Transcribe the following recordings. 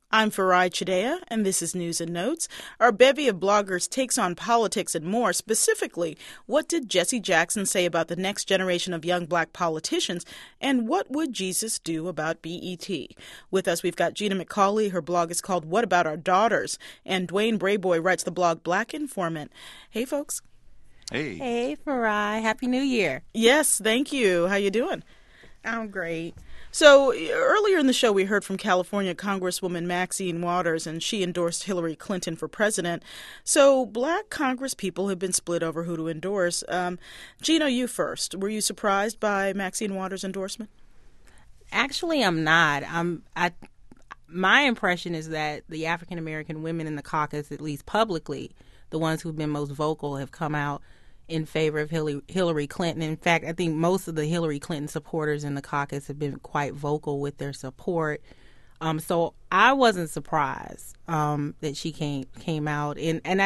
I'm Farai Chidea, and this is News and Notes. Our bevy of bloggers takes on politics and more. Specifically, what did Jesse Jackson say about the next generation of young black politicians, and what would Jesus do about BET? With us, we've got Gina McCauley. Her blog is called What About Our Daughters? And Dwayne Brayboy writes the blog Black Informant. Hey, folks. Hey. Hey, Farai. Happy New Year. Yes, thank you. How you doing? I'm great. So earlier in the show, we heard from California Congresswoman Maxine Waters, and she endorsed Hillary Clinton for president. So black Congress people have been split over who to endorse. Gina, you first. Were you surprised by Maxine Waters' endorsement? Actually, I'm not. My impression is that the African-American women in the caucus, at least publicly, the ones who've been most vocal, have come out in favor of Hillary Clinton. In fact, I think most of the Hillary Clinton supporters in the caucus have been quite vocal with their support. So I wasn't surprised that she came out, and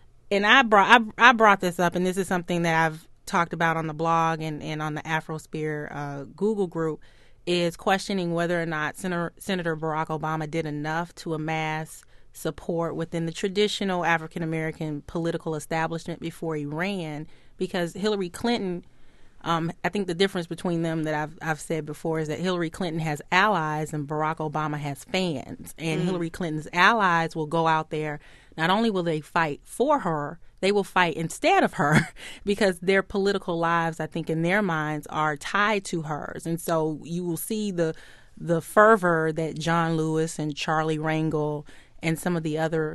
I brought this up, and this is something that I've talked about on the blog and on the Afrosphere Google group, is questioning whether or not Senator Barack Obama did enough to amass support within the traditional African-American political establishment before he ran, because Hillary Clinton, I think the difference between them that I've said before is that Hillary Clinton has allies and Barack Obama has fans. And Hillary Clinton's allies will go out there. Not only will they fight for her, they will fight instead of her because their political lives, I think, in their minds are tied to hers. And so you will see the fervor that John Lewis and Charlie Rangel and some of the other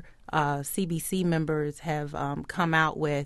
CBC members have come out with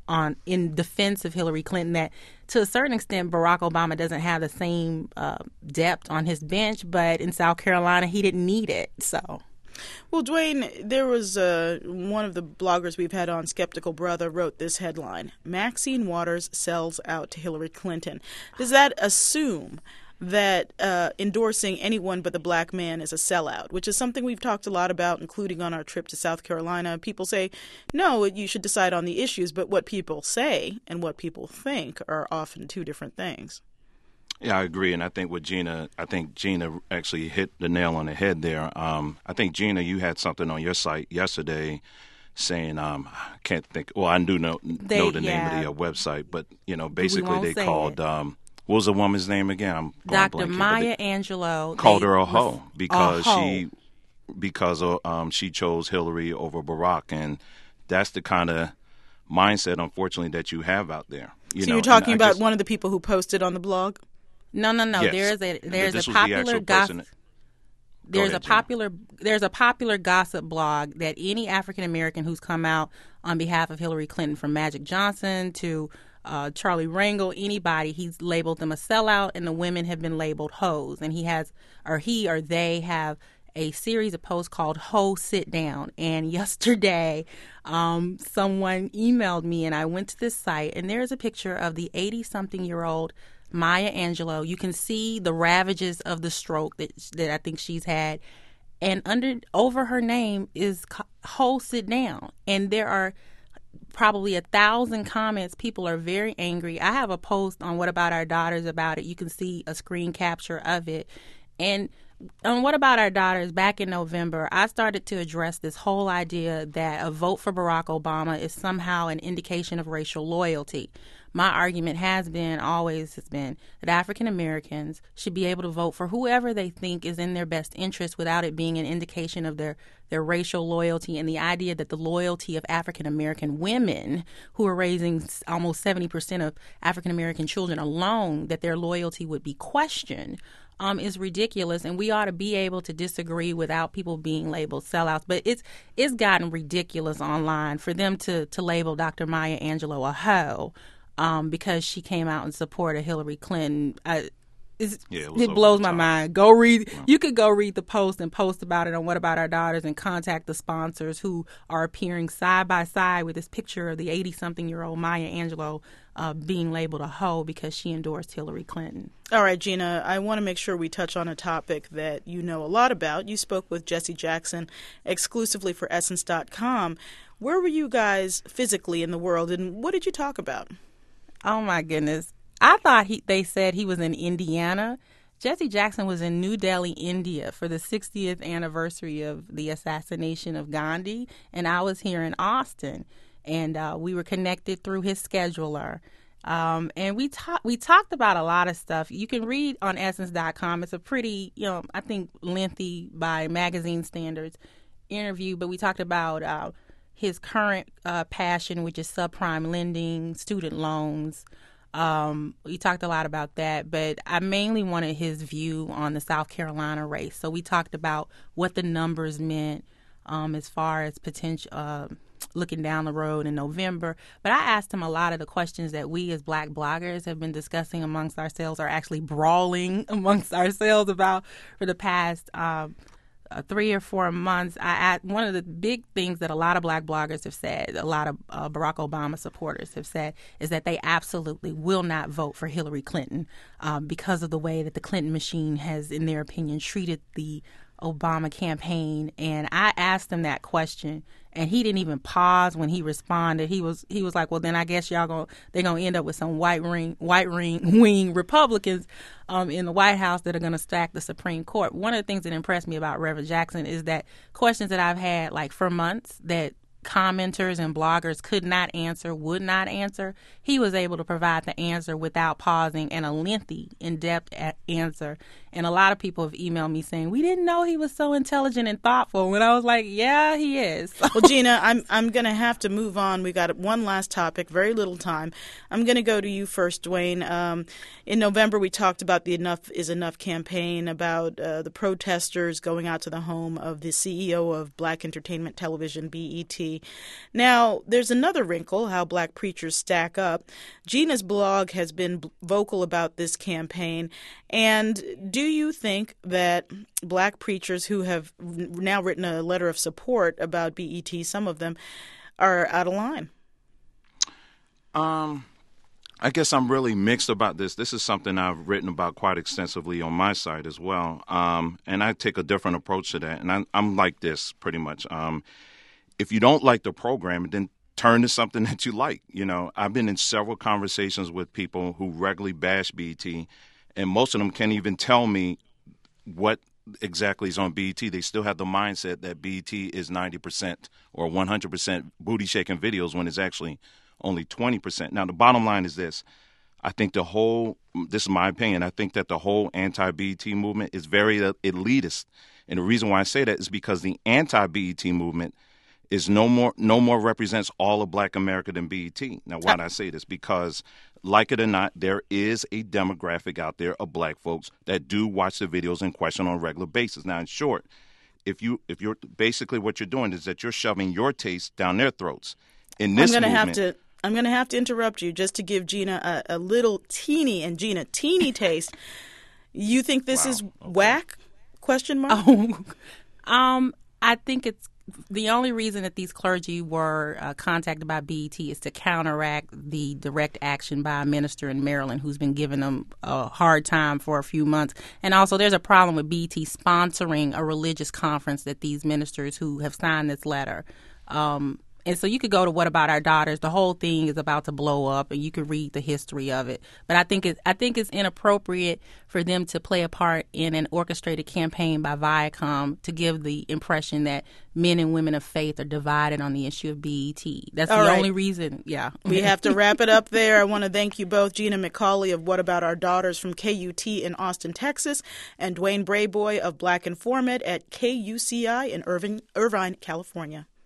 in defense of Hillary Clinton, that to a certain extent Barack Obama doesn't have the same depth on his bench, but in South Carolina he didn't need it. So, well, Dwayne, there was one of the bloggers we've had on, Skeptical Brother, wrote this headline: Maxine Waters sells out to Hillary Clinton. Does that assume that endorsing anyone but the black man is a sellout, which is something we've talked a lot about, including on our trip to South Carolina? People say, no, you should decide on the issues, but what people say and what people think are often two different things. Yeah, I agree, and I think Gina actually hit the nail on the head there. I think, Gina, you had something on your site yesterday saying, I can't think, well, I do know the name of the website, but, basically they called... what was the woman's name again? I'm Dr. Maya Angelou. Called her a hoe because she chose Hillary over Barack, and that's the kind of mindset, unfortunately, that you have out there. So you're talking about one of the people who posted on the blog? No. Yes. There's a popular gossip. There's a popular gossip blog that any African American who's come out on behalf of Hillary Clinton, from Magic Johnson to Charlie Rangel, anybody, he's labeled them a sellout, and the women have been labeled hoes. And he or they have a series of posts called Ho Sit Down. And yesterday, someone emailed me, and I went to this site, and there's a picture of the 80-something-year-old Maya Angelou. You can see the ravages of the stroke that I think she's had. And over her name is Ho Sit Down. And there are probably 1,000 comments. People are very angry. I have a post on What About Our Daughters about it. You can see a screen capture of it. And on What About Our Daughters, back in November, I started to address this whole idea that a vote for Barack Obama is somehow an indication of racial loyalty. My argument always has been that African Americans should be able to vote for whoever they think is in their best interest without it being an indication of their racial loyalty, and the idea that the loyalty of African American women, who are raising almost 70% of African American children alone, that their loyalty would be questioned, is ridiculous, and we ought to be able to disagree without people being labeled sellouts. But it's gotten ridiculous online for them to label Dr. Maya Angelou a hoe because she came out in support of Hillary Clinton. It blows my mind. Go read. You could go read the post and post about it on What About Our Daughters and contact the sponsors who are appearing side by side with this picture of the 80-something-year-old Maya Angelou being labeled a hoe because she endorsed Hillary Clinton. All right, Gina, I want to make sure we touch on a topic that you know a lot about. You spoke with Jesse Jackson exclusively for Essence.com. Where were you guys physically in the world, and what did you talk about? Oh, my goodness. I thought they said he was in Indiana, Jesse Jackson was in New Delhi, India for the 60th anniversary of the assassination of Gandhi, and I was here in Austin, and we were connected through his scheduler. And we talked about a lot of stuff. You can read on Essence.com. It's a pretty, I think lengthy by magazine standards interview, but we talked about his current passion, which is subprime lending, student loans. We talked a lot about that, but I mainly wanted his view on the South Carolina race. So we talked about what the numbers meant as far as potential looking down the road in November. But I asked him a lot of the questions that we as Black bloggers have been discussing amongst ourselves, or actually brawling amongst ourselves about for the past 3 or 4 months. One of the big things that a lot of Black bloggers have said, a lot of Barack Obama supporters have said, is that they absolutely will not vote for Hillary Clinton because of the way that the Clinton machine has, in their opinion, treated the Obama campaign. And I asked him that question, and he didn't even pause when he responded. He was like, well, then I guess they're gonna end up with some white wing Republicans in the White House that are gonna stack the Supreme Court. One of the things that impressed me about Reverend Jackson is that questions that I've had like for months that commenters and bloggers could not answer, would not answer, he was able to provide the answer without pausing, and a lengthy, in-depth answer. And a lot of people have emailed me saying, we didn't know he was so intelligent and thoughtful. And I was like, yeah, he is. Well, Gina, I'm going to have to move on. We got one last topic, very little time. I'm going to go to you first, Dwayne. In November, we talked about the Enough is Enough campaign, about the protesters going out to the home of the CEO of Black Entertainment Television, BET. Now, there's another wrinkle, how Black preachers stack up. Gina's blog has been vocal about this campaign. And do you think that Black preachers who have now written a letter of support about BET, some of them, are out of line? I guess I'm really mixed about this. This is something I've written about quite extensively on my site as well. And I take a different approach to that. And I'm like this pretty much. If you don't like the program, then turn to something that you like. I've been in several conversations with people who regularly bash BET, and most of them can't even tell me what exactly is on BET. They still have the mindset that BET is 90% or 100% booty-shaking videos when it's actually only 20%. Now, the bottom line is this. I think this is my opinion, I think that the whole anti-BET movement is very elitist. And the reason why I say that is because the anti-BET movement is no more represents all of Black America than BET. Now, why do I say this? Because, like it or not, there is a demographic out there of Black folks that do watch the videos in question on a regular basis. Now, in short, if you're basically what you're doing is that you're shoving your taste down their throats. In this I'm going to have to interrupt you just to give Gina a little teeny taste. You think this is whack? Question mark. I think it's the only reason that these clergy were contacted by BET is to counteract the direct action by a minister in Maryland who's been giving them a hard time for a few months. And also there's a problem with BET sponsoring a religious conference that these ministers who have signed this letter. And so you could go to What About Our Daughters? The whole thing is about to blow up, and you could read the history of it. But I think it's inappropriate for them to play a part in an orchestrated campaign by Viacom to give the impression that men and women of faith are divided on the issue of BET. That's the only reason. Yeah. We have to wrap it up there. I want to thank you both, Gina McCauley of What About Our Daughters from KUT in Austin, Texas, and Dwayne Brayboy of Black Informant at KUCI in Irvine, California.